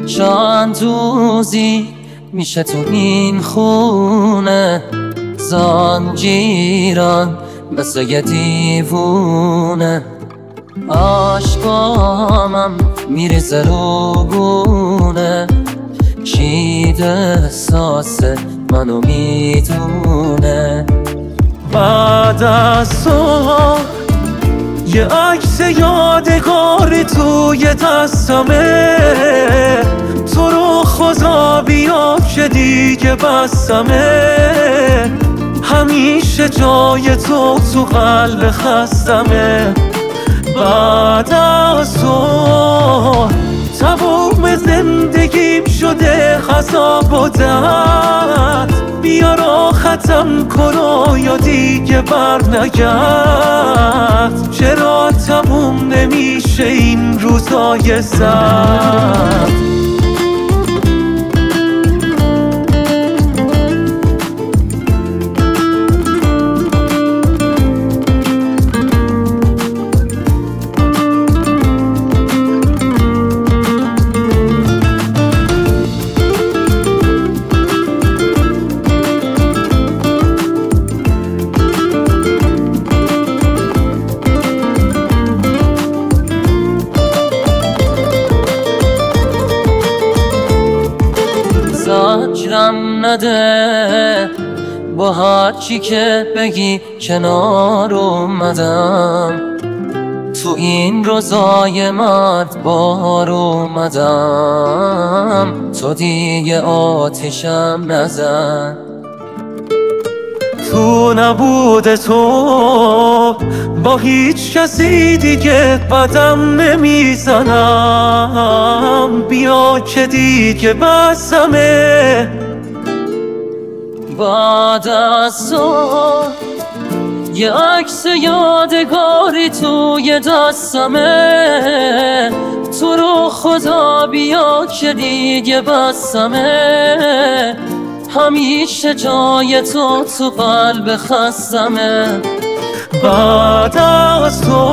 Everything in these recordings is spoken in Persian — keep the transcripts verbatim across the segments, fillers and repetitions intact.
چند روزی میشه تو این خونه زنجیران مثل یه دیوونه، عشقامم میریزه رو گونه، چید احساس منو میدونه. بعد از تو یه عکس یادگاری توی دستمه، تو رو خدا بیا که دیگه بستمه، همیشه جای تو تو قلب خستمه. بعد از تو تموم زندگیم شده خذاب و درد، بیا را ختم کن یا دیگه بر نگرد. چرا تموم نمیشه این روزای سرد؟ زجرم نده با هرچی که بگی کنار اومدم، تو این روزای مرد بار اومدم، تو دیگه آتیشم نزن. تو نبود تو با هیچ کسی دیگه قدم نمیزنم، بیا که دیگه بسمه. بعد از تو یه عکس یادگاری توی دستمه، تو رو خدا بیا که دیگه بسمه، همیشه جای تو تو قلب خستمه. بعد از تو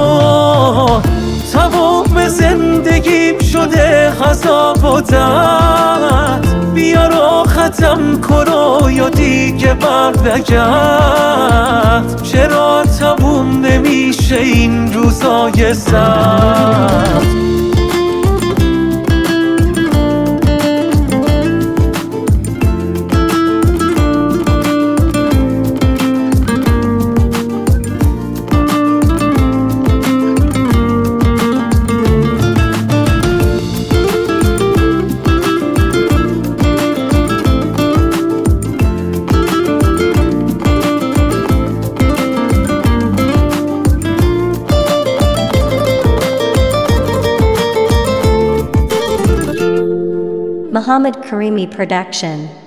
تمام زندگیم شده خذاب و درد، بیا را ختم کن یا دیگه بر نگرد. چرا تموم نمیشه این روزای سرد؟ Muhammad Karimi Production.